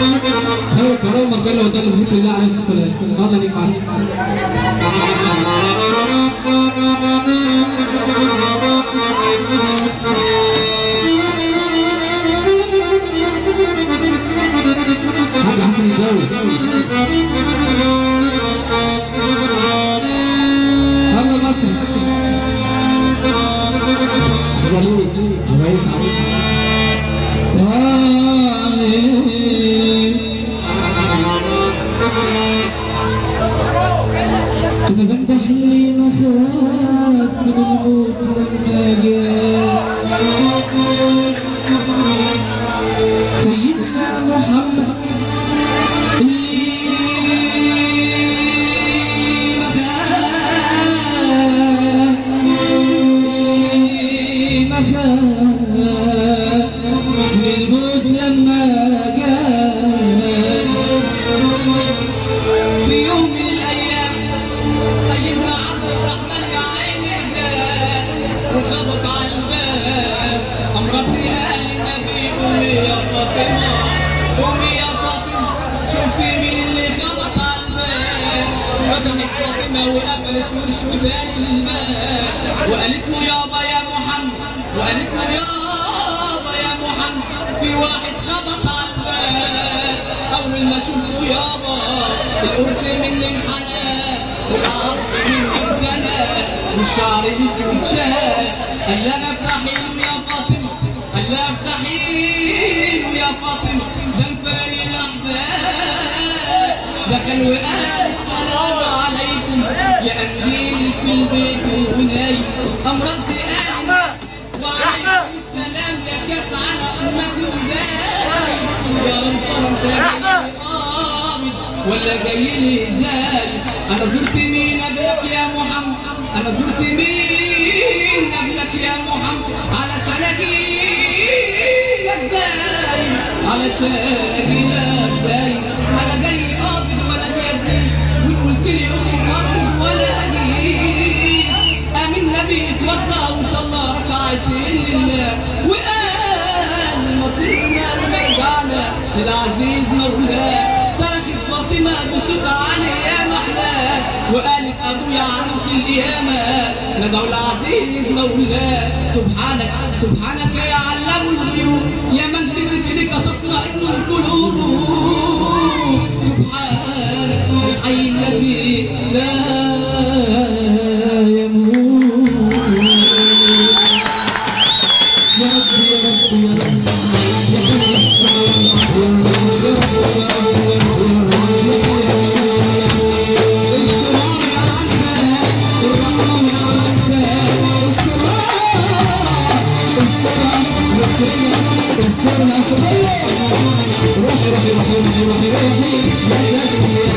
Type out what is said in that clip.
هو كرام مرجله ودل بذكر الله عليه الصلاه والسلام. اتفضل ليك معلش. حاج حسن الجوي. يلا مصر. جليل الرئيس أنا بمدح اللي ما خاف من الموت لما جاء سيدنا محمد اللي ما خاف من الموت لما جاء في يوم من الأيام سيدنا عبد الرحمن يا عيني جاء وخبط على الباب. أمرتي قال النبي قومي يا فاطمة قومي يا فاطمة شوفي مين اللي خبط على الباب. فتحت فاطمة وقفلت ورشوتها للباب وقالت له يابا يا محمد وقالت له يابا يا محمد في واحد خبط على الباب. أول ما شفته يابا القرص مني انحنى والعرض مني ابتنى والشعر اسود شاب. قال لي انا افتحي له يا فاطمه قال لي افتحي له يا فاطمه ده مفاري الاحباب. دخل وقال السلام عليكم يا قنديل في البيت ونايم. قام رد قال وعليكم السلام يا كاس على امتي وداي. يا رب انت جاي قامد ولا جاي لي ازاي؟ انا زرت مين قبلك يا محمد انا زرت مين قبلك يا محمد علشان اجيلك ازاي علشان اجيلك ازاي؟ انا جاي قابض ولا بيديش وقلت لي قابض ولا اجيش. قام النبي اتوضى وصلى ركعتين لله وقال مصيرنا ورجعنا للعزيز مولاه. صرخت فاطمة بصوت عالي يا محلاه وقالت ابويا عروس القيامة ندعو العزيز مولاه. سبحانك سبحانك يا علام الغيوب يا من بذكرك تطمئن القلوب. سبحانك الحي الذي لا يموت. يا رب يا رب يا رب روحي روحي روحي روحي روحي روحي يا شافي